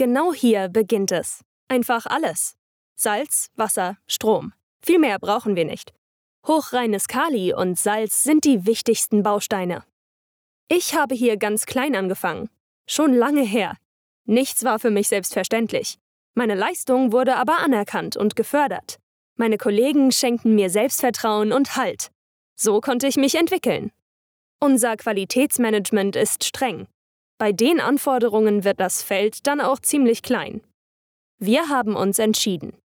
genau hier beginnt es. Einfach alles. Salz, Wasser, Strom. Viel mehr brauchen wir nicht. Hochreines Kali und Salz sind die wichtigsten Bausteine. Ich habe hier ganz klein angefangen. Schon lange her. Nichts war für mich selbstverständlich. Meine Leistung wurde aber anerkannt und gefördert. Meine Kollegen schenkten mir Selbstvertrauen und Halt. So konnte ich mich entwickeln. Unser Qualitätsmanagement ist streng. Bei den Anforderungen wird das Feld dann auch ziemlich klein. Wir haben uns entschieden.